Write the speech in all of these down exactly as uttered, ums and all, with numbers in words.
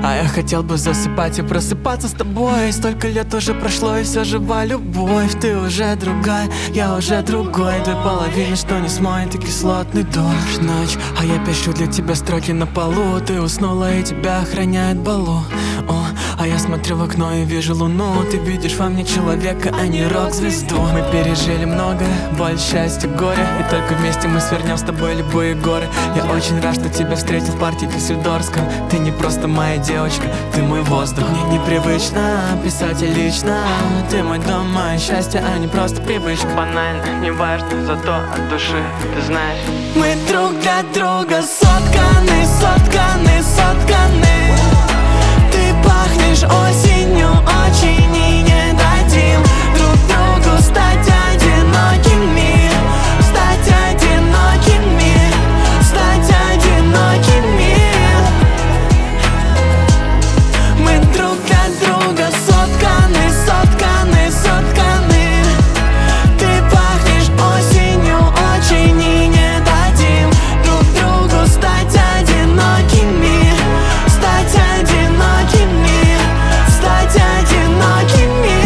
А я хотел бы засыпать и просыпаться с тобой. Столько лет уже прошло, и все жива любовь. Ты уже другая, я уже другой. Две половины, что не смоет, и кислотный дождь. Ночь, а я пишу для тебя строки на полу. Ты уснула, и тебя охраняет Балу. О, а я смотрю в окно и вижу луну. Ты видишь во мне человека, а не рок-звезду. Мы пережили многое, боль, счастье, горе. И только вместе мы свернем с тобой любые горы. Я очень рад, что тебя встретил в парке Дюссельдорфском. Ты не просто моя девочка, ты мой воздух. Мне непривычно писать лично. Ты мой дом, мое счастье, а не просто привычка. Банально, не важно, зато от души, ты знаешь. Мы друг для друга сотканы, сотканы, сотканы. Ты пахнешь осенью очень, и не дадим друг другу стать одинокими. Стать одинокими, стать одинокими. Мы друг для друга сотканы, сотканы, сотканы. Ты пахнешь осенью очень, и не дадим друг другу стать одинокими. Стать одинокими, стать одинокими.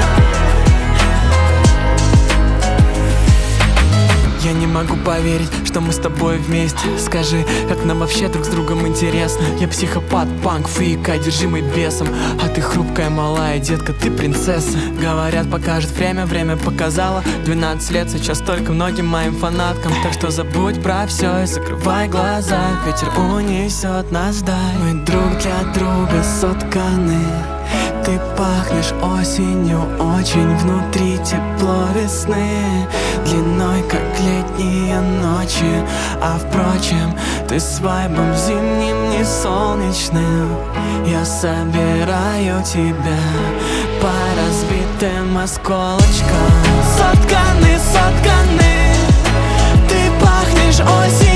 Я не могу поверить, что мы с тобой вместе. Скажи, как нам вообще друг с другом интересно. Я психопат, панк, фрик, одержимый бесом. А ты хрупкая, малая детка, ты принцесса. Говорят, покажет время, время показало. Двенадцать лет сейчас только многим моим фанаткам. Так что забудь про все и закрывай глаза. Ветер унесет нас вдаль. Мы друг для друга сотканы. Ты пахнешь осенью очень, внутри тепло весны, длиной как летние ночи. А впрочем, ты с вайбом зимним, не солнечным. Я собираю тебя по разбитым осколочкам. Сотканы, сотканы. Ты пахнешь осенью.